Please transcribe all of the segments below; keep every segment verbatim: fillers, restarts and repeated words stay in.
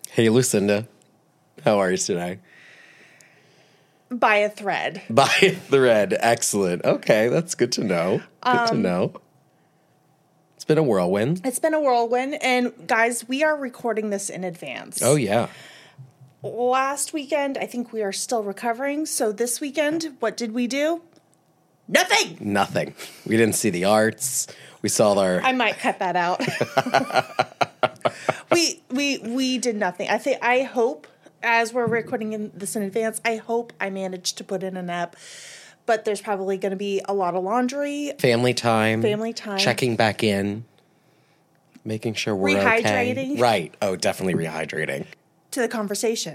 Hey, Lucinda. How are you today? By a thread. By a thread. Excellent. Okay, that's good to know. Good um, to know. It's been a whirlwind. It's been a whirlwind. And guys, we are recording this in advance. Oh, yeah. Last weekend, I think we are still recovering. So this weekend, what did we do? Nothing. Nothing. We didn't see the arts. We saw our... I might cut that out. we we we did nothing. I think I hope as we're recording in this in advance, I hope I managed to put in an ep. But there's probably going to be a lot of laundry, family time, family time, checking back in, making sure we're rehydrating. Okay. Right. Oh, definitely rehydrating. To the conversation.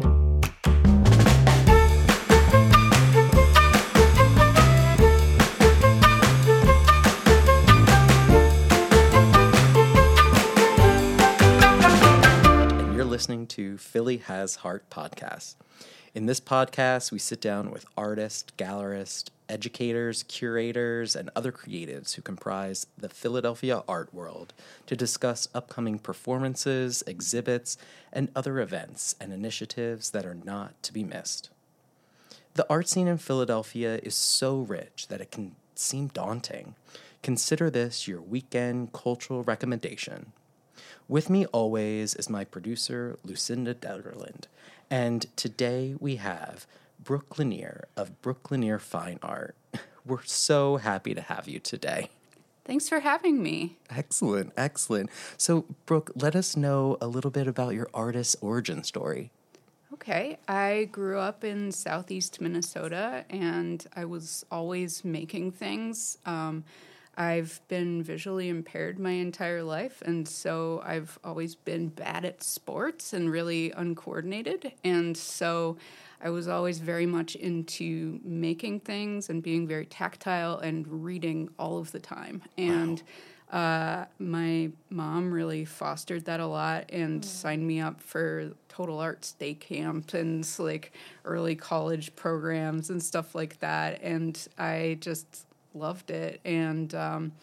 Listening to Philly Has Heart podcast. In this podcast, we sit down with artists, gallerists, educators, curators, and other creatives who comprise the Philadelphia art world to discuss upcoming performances, exhibits, and other events and initiatives that are not to be missed. The art scene in Philadelphia is so rich that it can seem daunting. Consider this your weekend cultural recommendation. With me always is my producer, Lucinda Dutherland, and today we have Brooke Lanier of Brooke Lanier Fine Art. We're so happy to have you today. Thanks for having me. Excellent, excellent. So, Brooke, let us know a little bit about your artist's origin story. Okay, I grew up in southeast Minnesota, and I was always making things. Um, I've been visually impaired my entire life, and so I've always been bad at sports and really uncoordinated. And so I was always very much into making things and being very tactile and reading all of the time. And wow. uh, my mom really fostered that a lot and mm. signed me up for Total Arts Day Camp and like early college programs and stuff like that. And I just loved it, and um,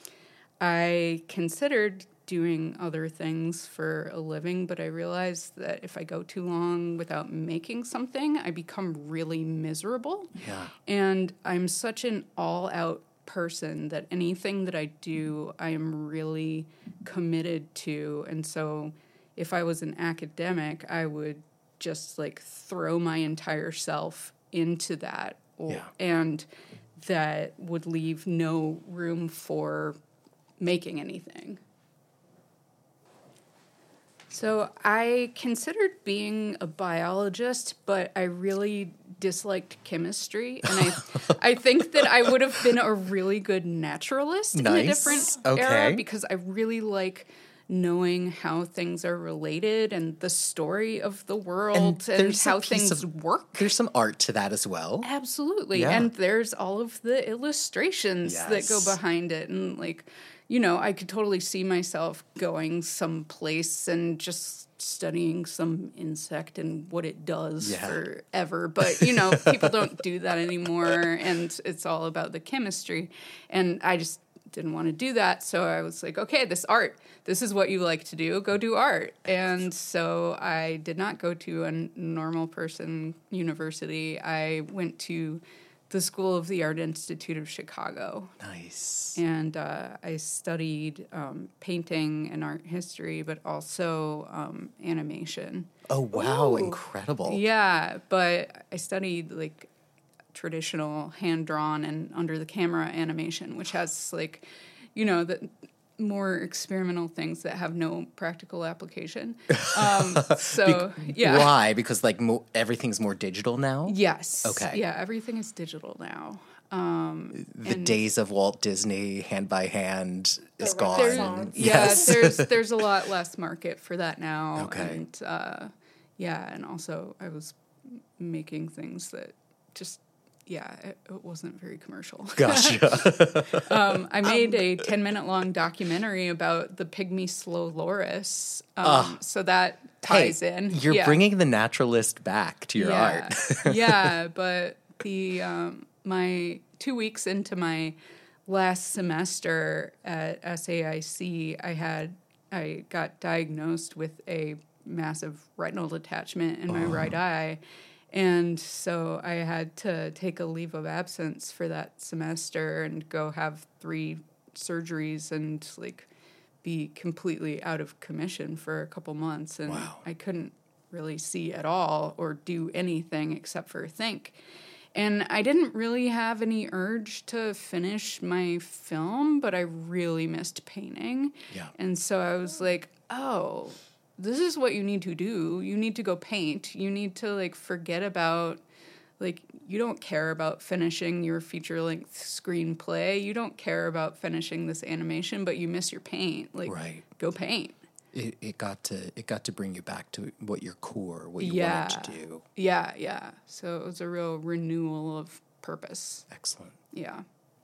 I considered doing other things for a living, but I realized that if I go too long without making something, I become really miserable. Yeah. And I'm such an all-out person that anything that I do, I am really committed to, and so if I was an academic, I would just like throw my entire self into that. Yeah. And that would leave no room for making anything. So I considered being a biologist, but I really disliked chemistry, and I I think that I would have been a really good naturalist nice. in a different okay. era, because I really like knowing how things are related and the story of the world and, and how things of, work. There's some art to that as well. Absolutely. Yeah. And there's all of the illustrations yes. that go behind it. And like, you know, I could totally see myself going someplace and just studying some insect and what it does yeah. forever. But, you know, people don't do that anymore. And it's all about the chemistry. And I just didn't want to do that, so I was like, okay, this art, this is what you like to do, go do art. And so I did not go to a normal person university. I went to the School of the Art Institute of Chicago. Nice. And uh, I studied um, painting and art history, but also um, animation. Oh, wow, Ooh. Incredible. Yeah, but I studied, like, traditional hand-drawn and under-the-camera animation, which has, like, you know, the more experimental things that have no practical application. Um, so, Be- yeah. Why? Because, like, mo- everything's more digital now? Yes. Okay. Yeah, everything is digital now. Um, the days of Walt Disney hand-by-hand is gone. There, Songs. yeah, yes. there's there's a lot less market for that now. Okay. And, uh, yeah, and also I was making things that just... Yeah, it, it wasn't very commercial. Gotcha. um, I made um, a ten-minute-long documentary about the pygmy slow loris, um, uh, so that ties hey, in. You're yeah. bringing the naturalist back to your yeah. art. yeah, but the um, my two weeks into my last semester at S A I C, I had I got diagnosed with a massive retinal detachment in my oh. right eye. And so I had to take a leave of absence for that semester and go have three surgeries and like be completely out of commission for a couple months. And wow. I couldn't really see at all or do anything except for think. And I didn't really have any urge to finish my film, but I really missed painting. Yeah. And so I was like, oh, this is what you need to do. You need to go paint. You need to, like, forget about, like, you don't care about finishing your feature-length screenplay. You don't care about finishing this animation, but you miss your paint. Like, right. go paint. It, it got to it got to bring you back to what your core, what you yeah. wanted to do. Yeah, yeah. So it was a real renewal of purpose. Excellent. Yeah.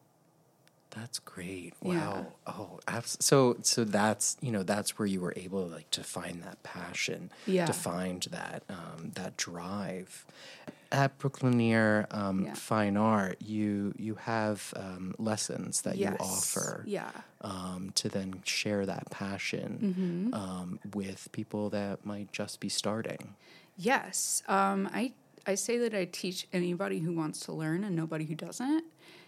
That's great. Wow. Yeah. Oh, abs- so so that's you know that's where you were able like to find that passion, yeah. to find that um, that drive. At Brooklynier um, yeah. Fine Art, you you have um, lessons that yes. you offer, yeah, um, to then share that passion mm-hmm. um, with people that might just be starting. Yes, um, I I say that I teach anybody who wants to learn and nobody who doesn't.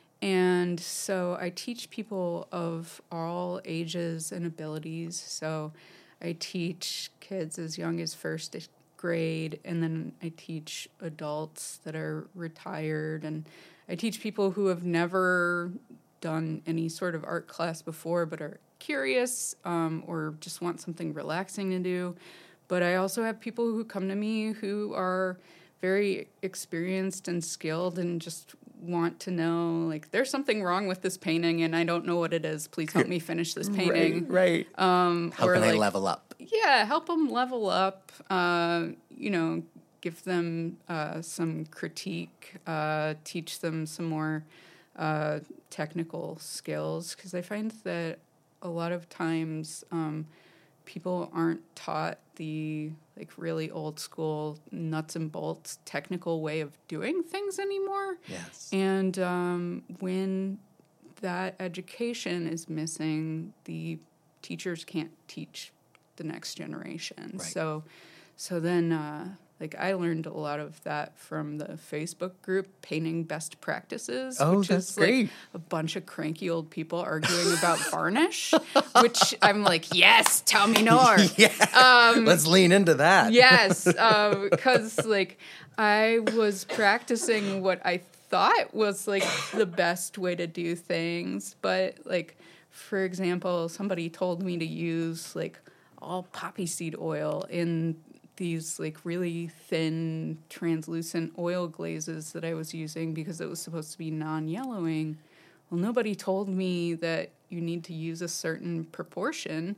And so I teach people of all ages and abilities. So I teach kids as young as first grade, and then I teach adults that are retired, and I teach people who have never done any sort of art class before but are curious um, or just want something relaxing to do. But I also have people who come to me who are very experienced and skilled and just want to know, like, there's something wrong with this painting and I don't know what it is. Please help me finish this painting. Right, right. Um, How or can like, I level up? Yeah, help them level up, uh, you know, give them uh, some critique, uh, teach them some more uh, technical skills, because I find that a lot of times um, people aren't taught the like really old school nuts and bolts technical way of doing things anymore. Yes. And um, when that education is missing, the teachers can't teach the next generation. Right. So, so then, uh, like, I learned a lot of that from the Facebook group, Painting Best Practices. Oh, which that's is, great. Like, a bunch of cranky old people arguing about varnish, which I'm like, yes, tell me more. Yeah. Um, Let's lean into that. Yes, because, um, like, I was practicing what I thought was, like, the best way to do things. But, like, for example, somebody told me to use, like, all poppy seed oil in these like really thin translucent oil glazes that I was using because it was supposed to be non-yellowing. Well, nobody told me that you need to use a certain proportion,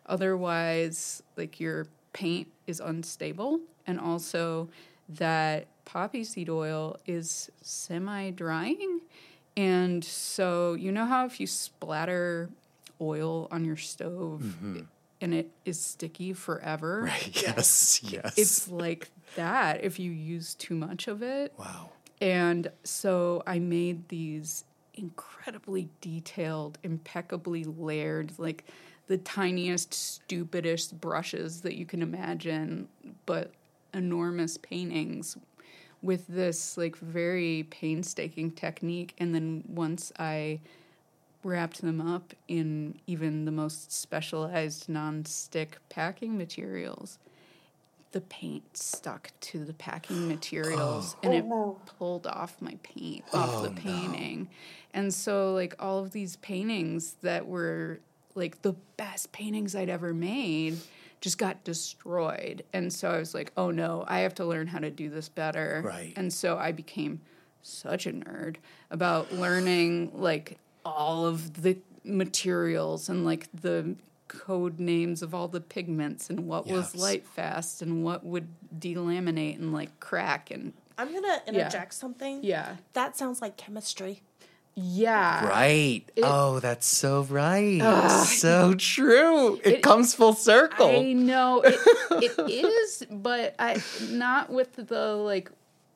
otherwise like your paint is unstable, and also that poppy seed oil is semi-drying. And so you know how if you splatter oil on your stove, mm-hmm. and it is sticky forever. Right. Yes. Yes. It's like that if you use too much of it. Wow. And so I made these incredibly detailed, impeccably layered, like the tiniest, stupidest brushes that you can imagine, but enormous paintings with this like very painstaking technique. And then once I wrapped them up in even the most specialized non-stick packing materials, the paint stuck to the packing materials, oh. and it oh, no. pulled off my paint off oh, the painting. No. And so like all of these paintings that were like the best paintings I'd ever made just got destroyed. And so I was like, oh no, I have to learn how to do this better. Right. And so I became such a nerd about learning like all of the materials and like the code names of all the pigments and what yes. was light fast and what would delaminate and like crack. And I'm going to interject yeah. something. Yeah. That sounds like chemistry. Yeah. Right. It, oh, that's so right. Uh, so true. It, it comes full circle. I know. It, it is, but I not with the like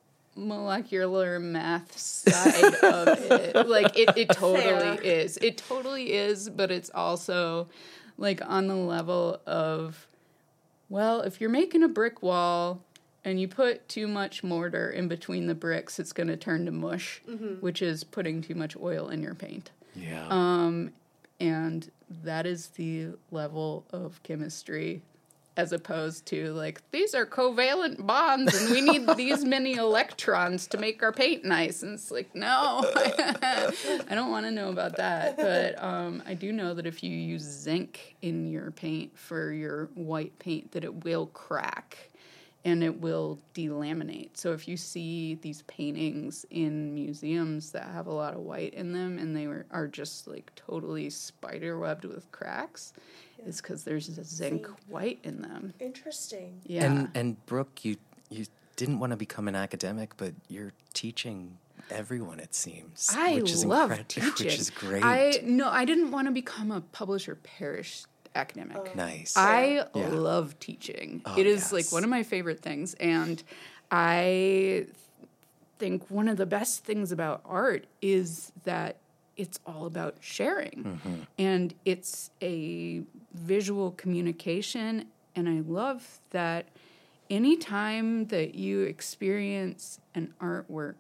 molecular math side of it. Like it, it totally Fair. is. It totally is, but it's also like on the level of well, if you're making a brick wall and you put too much mortar in between the bricks, it's going to turn to mush, mm-hmm. which is putting too much oil in your paint. Yeah. Um, and that is the level of chemistry, as opposed to, like, these are covalent bonds and we need these many electrons to make our paint nice. And it's like, no, I don't want to know about that. But um, I do know that if you use zinc in your paint for your white paint, that it will crack and it will delaminate. So if you see these paintings in museums that have a lot of white in them and they were, are just, like, totally spider-webbed with cracks, it's because there's a zinc Zinc. white in them. Interesting. Yeah. And and Brooke, you you didn't want to become an academic, but you're teaching everyone, it seems. I which is love incred- teaching. Which is great. I no, I didn't want to become a publisher parish academic. Oh. Nice. I Yeah. love teaching. Oh, it is yes. like one of my favorite things, and I think one of the best things about art is that it's all about sharing, Mm-hmm. and it's a visual communication. And I love that anytime that you experience an artwork,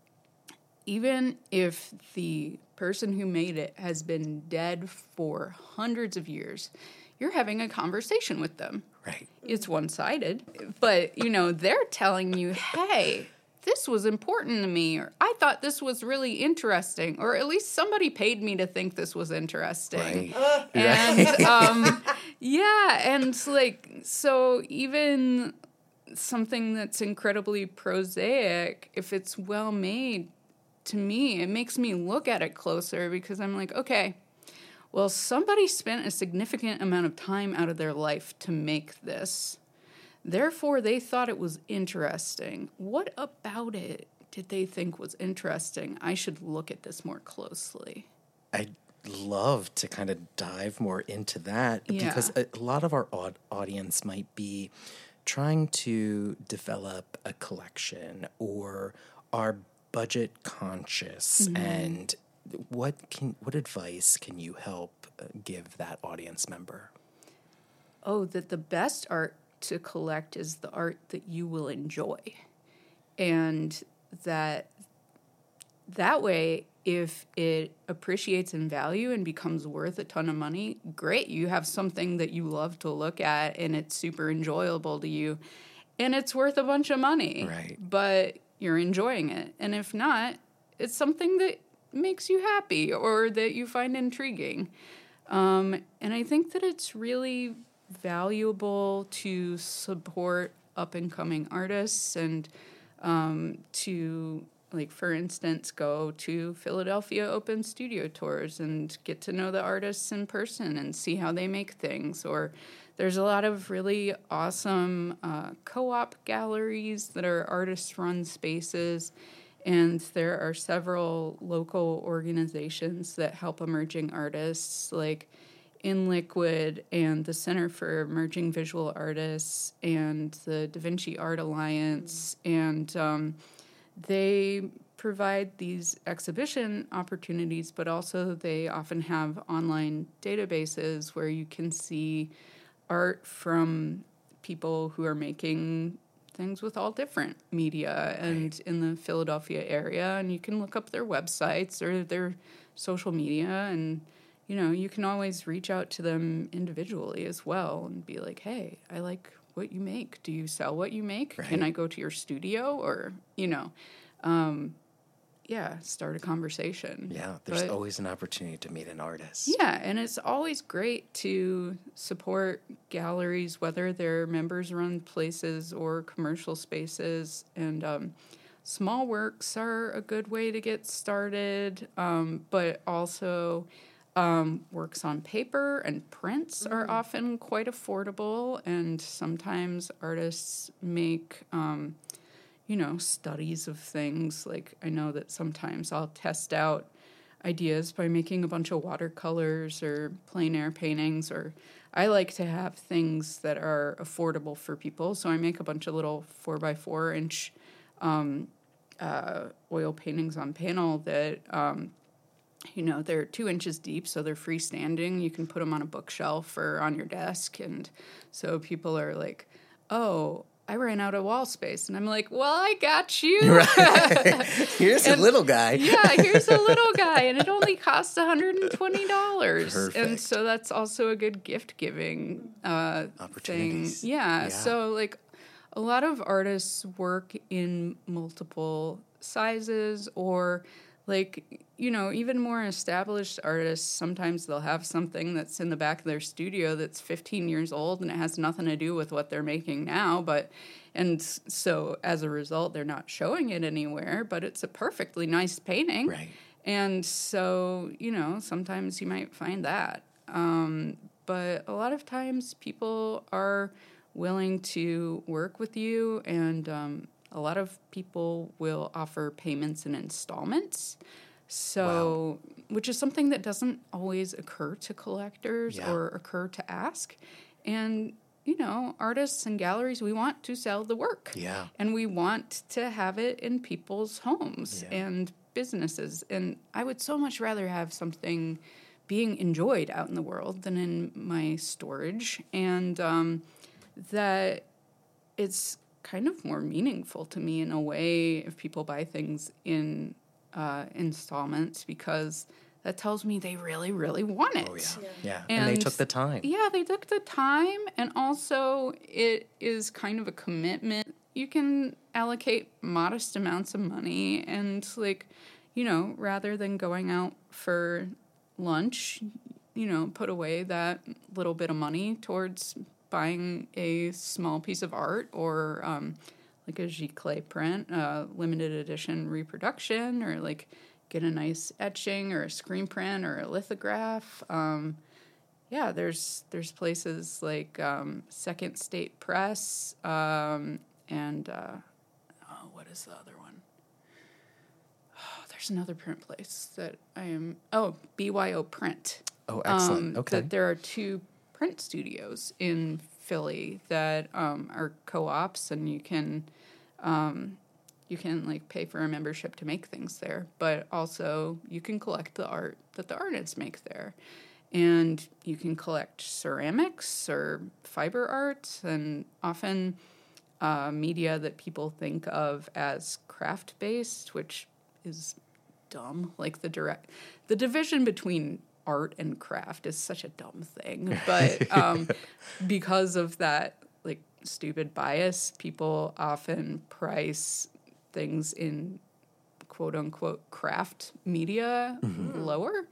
even if the person who made it has been dead for hundreds of years, you're having a conversation with them. Right. It's one-sided, but, you know, they're telling you, hey, this was important to me, or I thought this was really interesting, or at least somebody paid me to think this was interesting. Right. And, um, yeah, and, like, so even something that's incredibly prosaic, if it's well made, to me, it makes me look at it closer because I'm like, okay, well, somebody spent a significant amount of time out of their life to make this. Therefore, they thought it was interesting. What about it did they think was interesting? I should look at this more closely. I'd love to kind of dive more into that Yeah. because a, a lot of our aud- audience might be trying to develop a collection or are budget conscious, Mm-hmm. and what can what advice can you help uh, give that audience member? Oh, that the best art to collect is the art that you will enjoy. And that that way, if it appreciates in value and becomes worth a ton of money, great, you have something that you love to look at and it's super enjoyable to you and it's worth a bunch of money. Right. But you're enjoying it. And if not, it's something that makes you happy or that you find intriguing. Um, and I think that it's really valuable to support up-and-coming artists and um, to, like, for instance, go to Philadelphia Open Studio Tours and get to know the artists in person and see how they make things. Or there's a lot of really awesome uh, co-op galleries that are artist-run spaces, and there are several local organizations that help emerging artists, like In Liquid and the Center for Emerging Visual Artists and the Da Vinci Art Alliance, and um, they provide these exhibition opportunities, but also they often have online databases where you can see art from people who are making things with all different media and in the Philadelphia area, and you can look up their websites or their social media, and you know, you can always reach out to them individually as well and be like, hey, I like what you make. Do you sell what you make? Right. Can I go to your studio? Or, you know, um, yeah, start a conversation. Yeah, there's But- always an opportunity to meet an artist. yeah, and it's always great to support galleries, whether they're members-run places or commercial spaces. And um, small works are a good way to get started, um, but also um, works on paper and prints are often quite affordable, and sometimes artists make um, you know, studies of things. Like, I know that sometimes I'll test out ideas by making a bunch of watercolors or plein air paintings, or I like to have things that are affordable for people. So I make a bunch of little four by four inch um, uh, oil paintings on panel that um, you know, they're two inches deep, so they're freestanding. You can put them on a bookshelf or on your desk. And so people are like, oh, I ran out of wall space. And I'm like, well, I got you. Right. Here's And- a little guy. Yeah, here's a little guy, and it only costs one hundred twenty dollars. And Perfect. so that's also a good gift giving uh, thing. Opportunities. Yeah, Yeah. so like a lot of artists work in multiple sizes, or like, you know, even more established artists, sometimes they'll have something that's in the back of their studio that's fifteen years old and it has nothing to do with what they're making now. But, and so as a result, they're not showing it anywhere, but it's a perfectly nice painting. Right. And so, you know, sometimes you might find that. Um, but a lot of times people are willing to work with you, and um, a lot of people will offer payments in installments. So, which is something that doesn't always occur to collectors Yeah. or occur to ask. And, you know, artists and galleries, we want to sell the work. Yeah. And we want to have it in people's homes Yeah. and businesses. And I would so much rather have something being enjoyed out in the world than in my storage. And um, that it's kind of more meaningful to me in a way if people buy things in uh, installments, because that tells me they really, really want it. Oh, yeah. Yeah. And, they And- took the time. Yeah, they took the time, and also it is kind of a commitment. You can allocate modest amounts of money, and like, you know, rather than going out for lunch, you know, put away that little bit of money towards buying a small piece of art, or um, like a giclée print, uh, limited edition reproduction, or like get a nice etching or a screen print or a lithograph. Um, yeah, there's there's places like um, Second State Press um, and uh, oh, what is the other one? Oh, there's another print place that I am. Oh, B Y O Print. Oh, excellent. Um, Okay. That there are two print studios in Philly that um, are co-ops, and you can um, you can like pay for a membership to make things there, but also you can collect the art that the artists make there. And you can collect ceramics or fiber art, and often uh, media that people think of as craft-based, which is dumb. Like the direct, the division between art and craft is such a dumb thing. But um, because of that, like stupid bias, people often price things in quote unquote craft media mm-hmm. lower.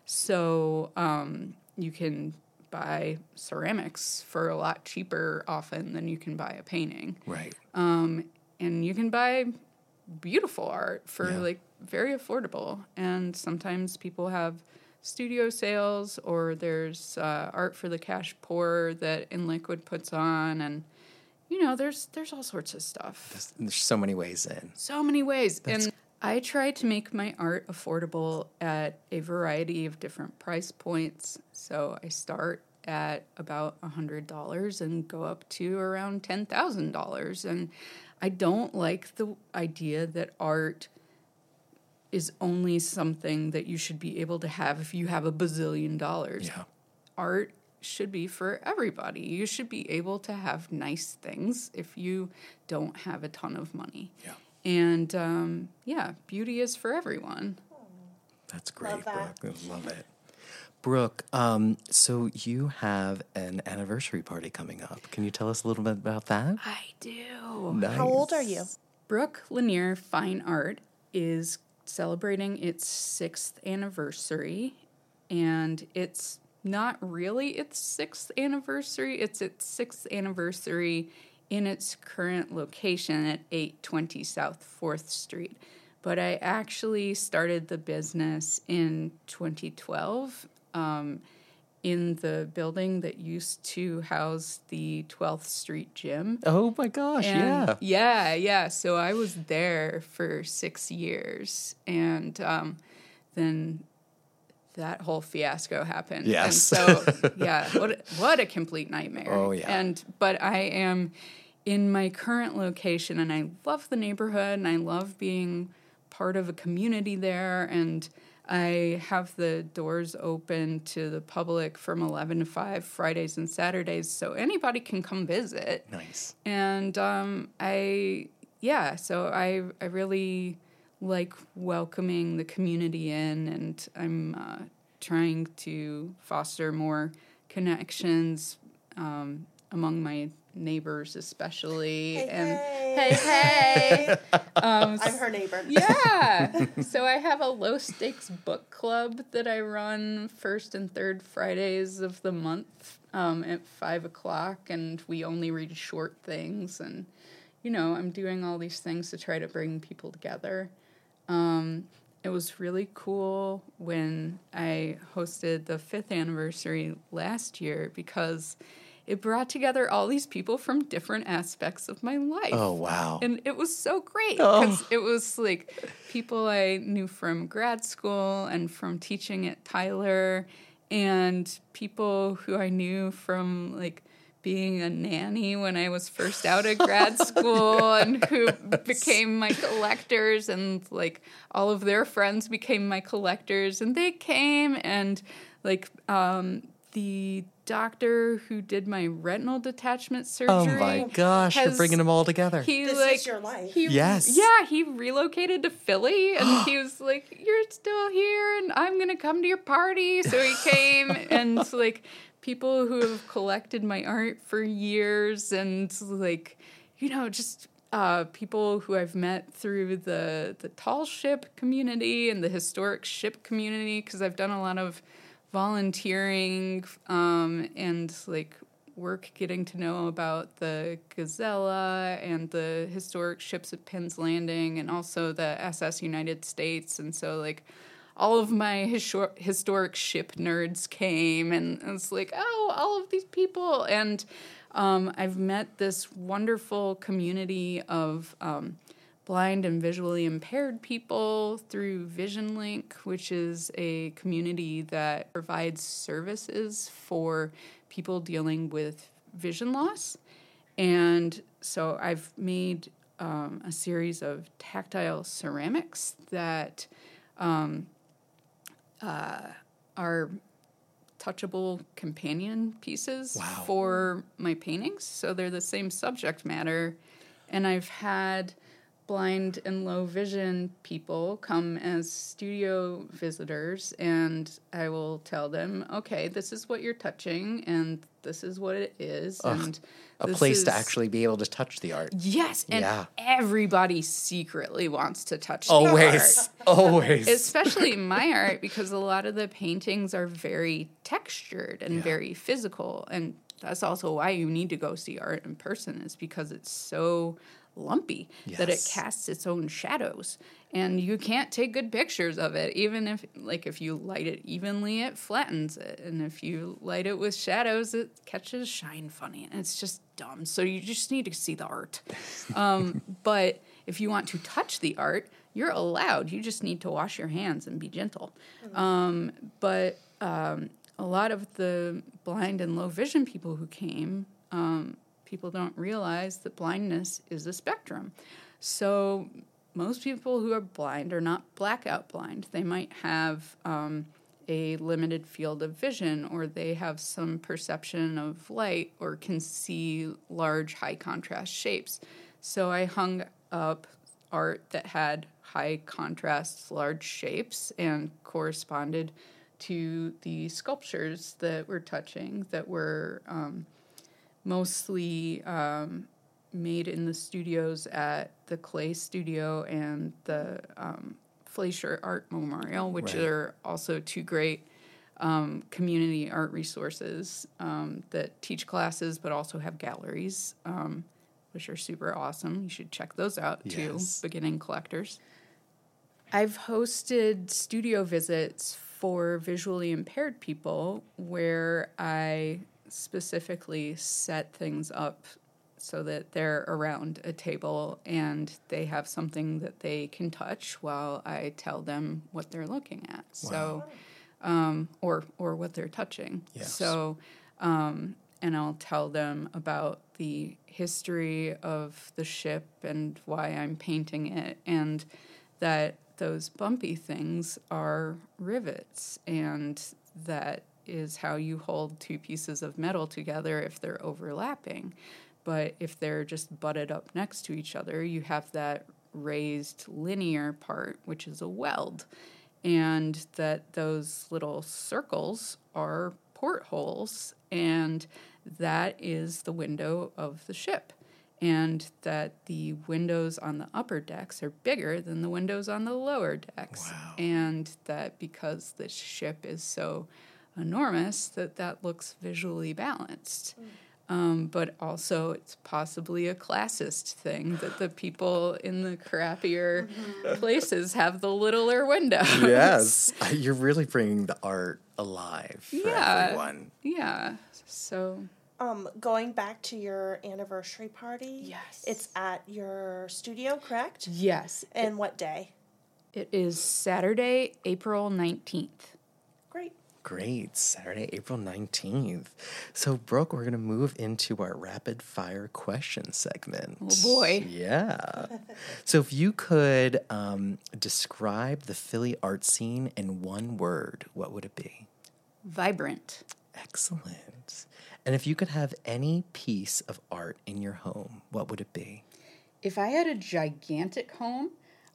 So um, you can buy ceramics for a lot cheaper often than you can buy a painting. Right. Um, and you can buy beautiful art for Yeah. like very affordable. And sometimes people have studio sales, or there's uh, art for the cash pour that In Liquid puts on, and you know, there's there's all sorts of stuff. There's, there's so many ways in. So many ways. That's- And I try to make my art affordable at a variety of different price points. So I start at about one hundred dollars and go up to around ten thousand dollars. And I don't like the idea that art is only something that you should be able to have if you have a bazillion dollars. Yeah. Art should be for everybody. You should be able to have nice things if you don't have a ton of money. Yeah. And um, yeah, beauty is for everyone. That's great, Love that. Brooke. I love it. Brooke, um, so you have an anniversary party coming up. Can you tell us a little bit about that? I do. Nice. How old are you? Brooke Lanier Fine Art is celebrating its sixth anniversary, and it's not really its sixth anniversary. It's its sixth anniversary in its current location at eight twenty South fourth Street. But I actually started the business in twenty twelve um, in the building that used to house the twelfth Street Gym. Oh my gosh, And yeah. yeah, yeah. So I was there for six years, and um, then that whole fiasco happened. Yes. And so yeah, what a, what a complete nightmare. Oh, yeah. And but I am in my current location, and I love the neighborhood, and I love being part of a community there, and I have the doors open to the public from eleven to five, Fridays and Saturdays, so anybody can come visit. Nice. And um, I, yeah, so I, I really like welcoming the community in, and I'm uh, trying to foster more connections um, among my neighbors, especially. Hey, and hey, hey, hey. um, I'm her neighbor. Yeah. So I have a low stakes book club that I run first and third Fridays of the month um, at five o'clock, and we only read short things. And, you know, I'm doing all these things to try to bring people together. Um, it was really cool when I hosted the fifth anniversary last year because it brought together all these people from different aspects of my life. Oh, wow. And it was so great Oh. because it was like people I knew from grad school and from teaching at Tyler, and people who I knew from like being a nanny when I was first out of grad school and who became my collectors, and like all of their friends became my collectors, and they came, and like um, the doctor who did my retinal detachment surgery. Oh my gosh, you're has- bringing them all together. He This like is your life. He, Yes. Yeah, he relocated to Philly, and he was like, "You're still here, and I'm gonna come to your party." So he came, and like people who have collected my art for years, and like you know, just uh, people who I've met through the the tall ship community and the historic ship community, because I've done a lot of volunteering um, and like work getting to know about the Gazella and the historic ships at Penn's Landing, and also the S S United States. And so like all of my histor- historic ship nerds came, and it's like, oh, all of these people. And um, I've met this wonderful community of um, blind and visually impaired people through Vision Link, which is a community that provides services for people dealing with vision loss. And so I've made um, a series of tactile ceramics that um, uh, are touchable companion pieces Wow. for my paintings. So they're the same subject matter. And I've had blind and low vision people come as studio visitors, and I will tell them, okay, this is what you're touching, and this is what it is. Ugh, and a this place to is- actually be able to touch the art. Yes, and Yeah. everybody secretly wants to touch the Always. art. Always. Especially my art, because a lot of the paintings are very textured and Yeah. very physical, and that's also why you need to go see art in person, is because it's so lumpy that it Yes. casts its own shadows, and you can't take good pictures of it. Even if like if you light it evenly, it flattens it, and if you light it with shadows, it catches shine funny, and it's just dumb. So you just need to see the art. um, but if you want to touch the art, you're allowed. You just need to wash your hands and be gentle. Um, but um, a lot of the blind and low vision people who came, um, people don't realize that blindness is a spectrum. So most people who are blind are not blackout blind. They might have um, a limited field of vision, or they have some perception of light, or can see large, high contrast shapes. So I hung up art that had high contrast, large shapes, and corresponded to the sculptures that we're touching, that were um, mostly um, made in the studios at the Clay Studio and the um, Fleischer Art Memorial, which Right. are also two great um, community art resources um, that teach classes but also have galleries, um, which are super awesome. You should check those out too, Yes. beginning collectors. I've hosted studio visits for visually impaired people where I specifically set things up so that they're around a table and they have something that they can touch while I tell them what they're looking at. So, um, or or what they're touching. Yes. So, um, and I'll tell them about the history of the ship and why I'm painting it, and that those bumpy things are rivets, and that is how you hold two pieces of metal together if they're overlapping. But if they're just butted up next to each other, you have that raised linear part, which is a weld. And that those little circles are portholes, and that is the window of the ship. And that the windows on the upper decks are bigger than the windows on the lower decks. Wow. And that because the ship is so enormous, that that looks visually balanced. Mm. Um, but also it's possibly a classist thing that the people in the crappier mm-hmm. places have the littler windows. Yes. You're really bringing the art alive for yeah. everyone. Yeah. So... Um, going back to your anniversary party. Yes. It's at your studio, correct? Yes. And what day? It is Saturday, April nineteenth. Great. Great. Saturday, April nineteenth. So, Brooke, we're going to move into our rapid fire question segment. Oh, boy. Yeah. So, if you could um, describe the Philly art scene in one word, what would it be? Vibrant. Excellent. And if you could have any piece of art in your home, what would it be? If I had a gigantic home,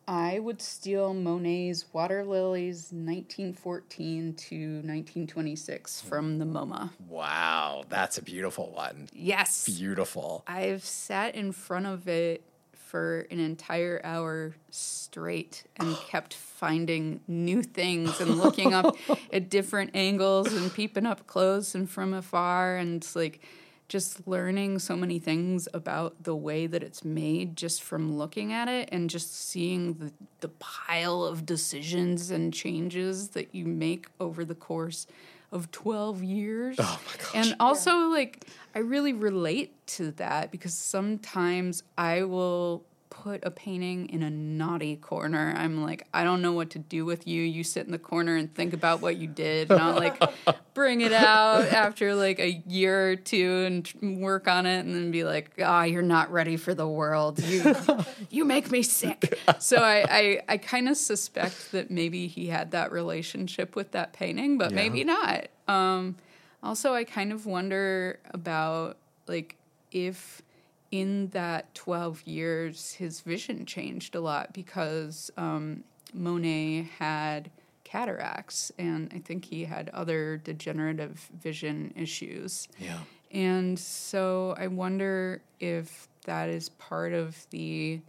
I would steal Monet's Water Lilies nineteen fourteen to nineteen twenty-six from the MoMA. Wow, that's a beautiful one. Yes. Beautiful. I've sat in front of it for an entire hour straight and kept finding new things and looking up at different angles and peeping up close and from afar, and like just learning so many things about the way that it's made just from looking at it, and just seeing the, the pile of decisions and changes that you make over the course of twelve years. Oh my gosh. And also, yeah. like, I really relate to that because sometimes I will put a painting in a naughty corner. I'm like, I don't know what to do with you. You sit in the corner and think about what you did, and I'll like bring it out after like a year or two and work on it, and then be like, ah, oh, you're not ready for the world. You you make me sick. So I, I, I kind of suspect that maybe he had that relationship with that painting, but yeah. maybe not. Um, also, I kind of wonder about like if in that twelve years, his vision changed a lot because um, Monet had cataracts, and I think he had other degenerative vision issues. Yeah. And so I wonder if that is part of the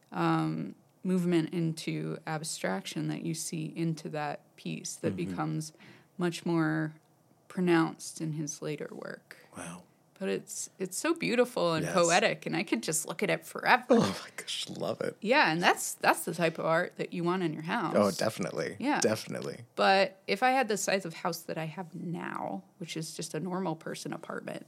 um, movement into abstraction that you see into that piece that mm-hmm. becomes much more pronounced in his later work. Wow. But it's it's so beautiful and yes. poetic, and I could just look at it forever. Oh my gosh, love it. Yeah, and that's that's the type of art that you want in your house. Oh, definitely. Yeah. Definitely. But if I had the size of house that I have now, which is just a normal person apartment,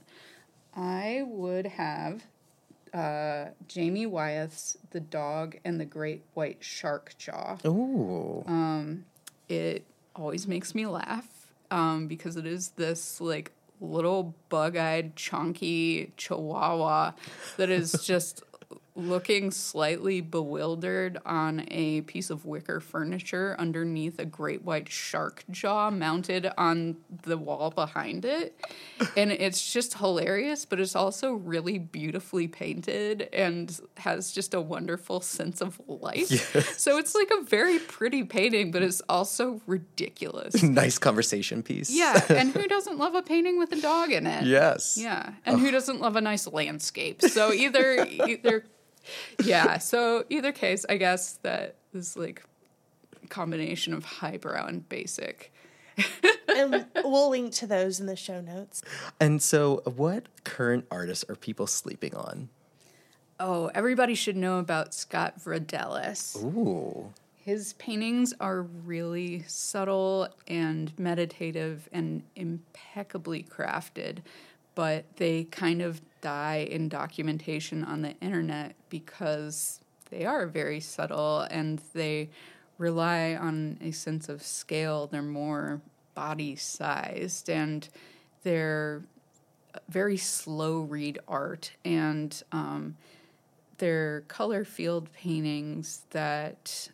I would have uh, Jamie Wyeth's The Dog and the Great White Shark Jaw. Ooh. Um, it always makes me laugh um, because it is this, like, little bug-eyed, chunky chihuahua that is just looking slightly bewildered on a piece of wicker furniture underneath a great white shark jaw mounted on the wall behind it. And it's just hilarious, but it's also really beautifully painted and has just a wonderful sense of life. Yes. So it's like a very pretty painting, but it's also ridiculous. Nice conversation piece. Yeah, and who doesn't love a painting with a dog in it? Yes. Yeah, and oh. who doesn't love a nice landscape? So either either yeah, so either case, I guess that is like a combination of highbrow and basic. And we'll link to those in the show notes. And so what current artists are people sleeping on? Oh, everybody should know about Scott Vredelis. Ooh. His paintings are really subtle and meditative and impeccably crafted, but they kind of die in documentation on the internet because they are very subtle and they rely on a sense of scale. They're more body-sized and they're very slow read art, and um, they're color field paintings that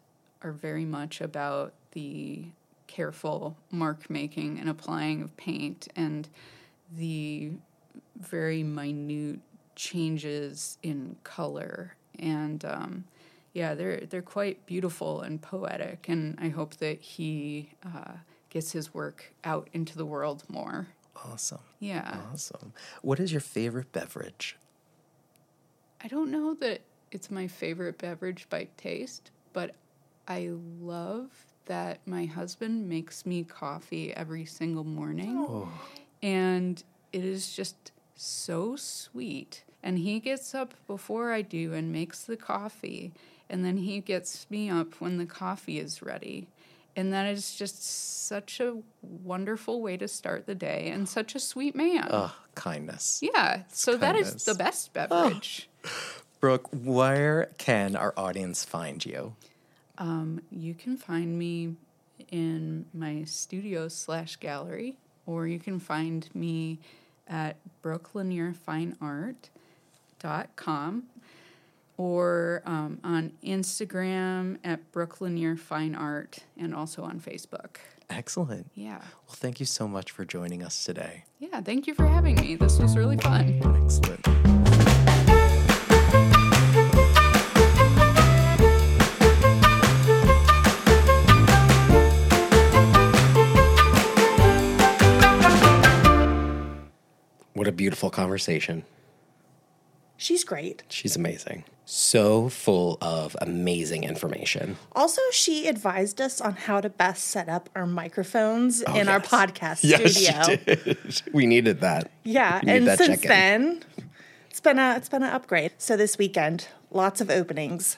are very much about the careful mark making and applying of paint and the very minute changes in color. And um, yeah, they're they're quite beautiful and poetic, and I hope that he uh, gets his work out into the world more. Awesome. Yeah. Awesome. What is your favorite beverage? I don't know that it's my favorite beverage by taste, but I love that my husband makes me coffee every single morning. Oh. And it is just so sweet. And he gets up before I do and makes the coffee. And then he gets me up when the coffee is ready. And that is just such a wonderful way to start the day and such a sweet man. Oh, kindness. Yeah. So kindness. That is the best beverage. Oh. Brooke, where can our audience find you? Um, you can find me in my studio slash gallery, or you can find me at brooke lanier fine art dot com, or um, on Instagram at Brooke Lanier Fine Art, and also on Facebook. Excellent. Yeah. Well, thank you so much for joining us today. Yeah, thank you for having me. This was really fun. Excellent. What a beautiful conversation. She's great. She's amazing. So full of amazing information. Also, she advised us on how to best set up our microphones Oh, in yes. our podcast Yes, studio. she did. We needed that. Yeah, We needed and that since check-in. then, it's been a it's been an upgrade. So this weekend, lots of openings.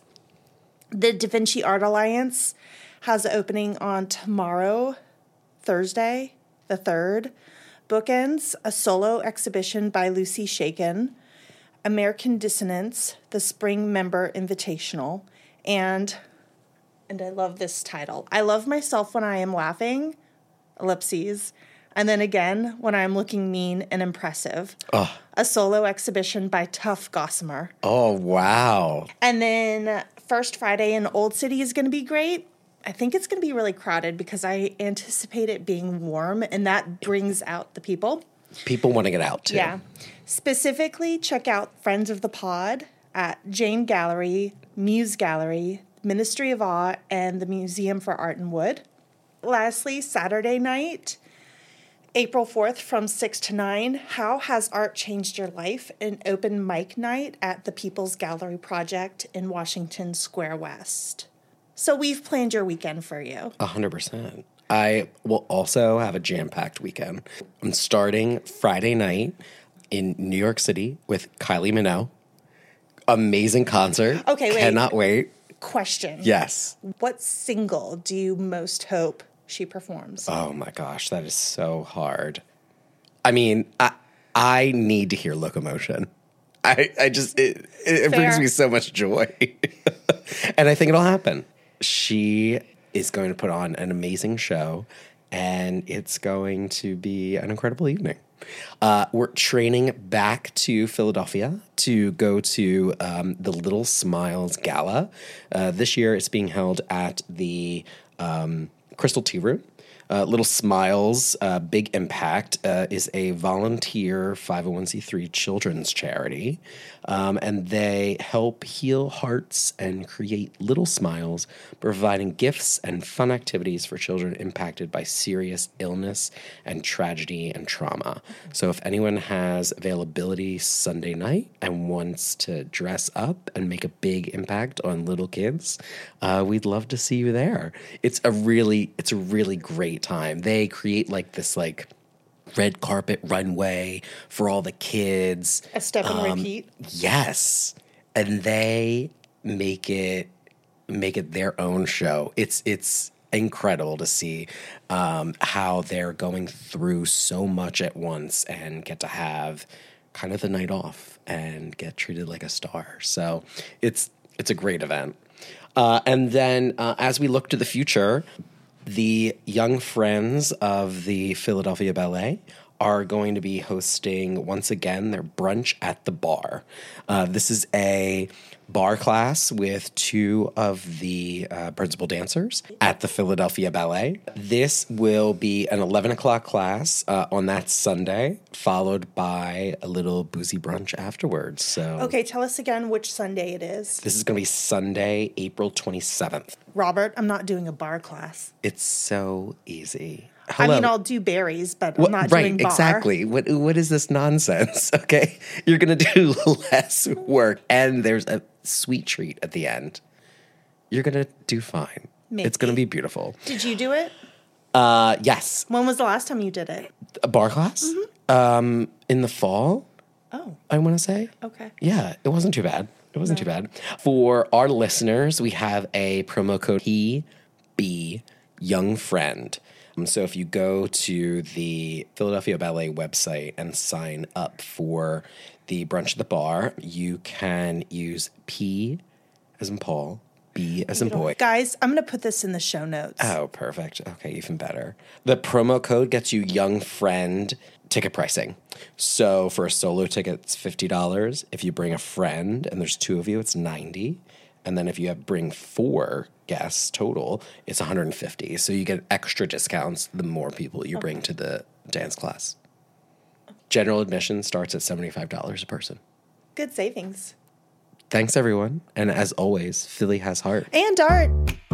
The Da Vinci Art Alliance has an opening on tomorrow, Thursday, the third. Bookends, a solo exhibition by Lucy Shaken, American Dissonance, the Spring Member Invitational, and, and I love this title, I Love Myself When I Am Laughing, ellipses, and then again, when I'm looking mean and impressive. Oh, A solo exhibition by Tough Gossamer. oh wow. And then First Friday in Old City is going to be great. I think it's going to be really crowded because I anticipate it being warm, and that brings out the people. People want to get out, too. Yeah. Specifically, check out Friends of the Pod at Jane Gallery, Muse Gallery, Ministry of Awe, and the Museum for Art and Wood. Lastly, Saturday night, April fourth from six to nine, How Has Art Changed Your Life? An open mic night at the People's Gallery Project in Washington Square West. So we've planned your weekend for you. A hundred percent. I will also have a jam-packed weekend. I'm starting Friday night in New York City with Kylie Minogue. Amazing concert. Okay, wait. Cannot wait. Question. Yes. What single do you most hope she performs? Oh my gosh, that is so hard. I mean, I I need to hear Locomotion. I, I just, it, it brings Fair. me so much joy. And I think it'll happen. She is going to put on an amazing show, and it's going to be an incredible evening. Uh, we're training back to Philadelphia to go to um, the Little Smiles Gala. Uh, this year it's being held at the um, Crystal Tea Room. Uh, Little Smiles uh, Big Impact uh, is a volunteer five oh one c three children's charity, um, and they help heal hearts and create little smiles, providing gifts and fun activities for children impacted by serious illness and tragedy and trauma. So if anyone has availability Sunday night and wants to dress up and make a big impact on little kids, uh, we'd love to see you there. It's a really, it's a really great time. They create like this like red carpet runway for all the kids. A step and Um, repeat. Yes. And they make it make it their own show. It's it's incredible to see um, how they're going through so much at once and get to have kind of the night off and get treated like a star. So it's it's a great event. Uh, and then uh, as we look to the future, the young friends of the Philadelphia Ballet are going to be hosting, once again, their Brunch at the Bar. Uh, this is a bar class with two of the uh, principal dancers at the Philadelphia Ballet. This will be an eleven o'clock class uh, on that Sunday, followed by a little boozy brunch afterwards. So, Okay, tell us again which Sunday it is. this is going to be Sunday, April twenty-seventh. Robert, I'm not doing a bar class. It's so easy. I Hello. mean, I'll do berries, but Well, I'm not right, doing bar. exactly. What what is this nonsense? Okay, you're gonna do less work, and there's a sweet treat at the end. You're gonna do fine. Maybe. It's gonna be beautiful. Did you do it? Uh, yes, When was the last time you did it? a bar class. Um, in the fall, Oh, I want to say. okay. Yeah, it wasn't too bad. It wasn't too bad. For our listeners, we have a promo code P B Young Friend. Um, so if you go to the Philadelphia Ballet website and sign up for the Brunch at the Bar, you can use P as in Paul, B as in boy. Guys, I'm going to put this in the show notes. Oh, perfect. Okay, even better. The promo code gets you Young Friend ticket pricing. So for a solo ticket, it's fifty dollars. If you bring a friend and there's two of you, it's ninety dollars. And then if you have bring four guests total, it's one hundred fifty dollars. So you get extra discounts the more people you bring to the dance class. General admission starts at seventy-five dollars a person. Good savings. Thanks, everyone. And as always, Philly has heart. And art.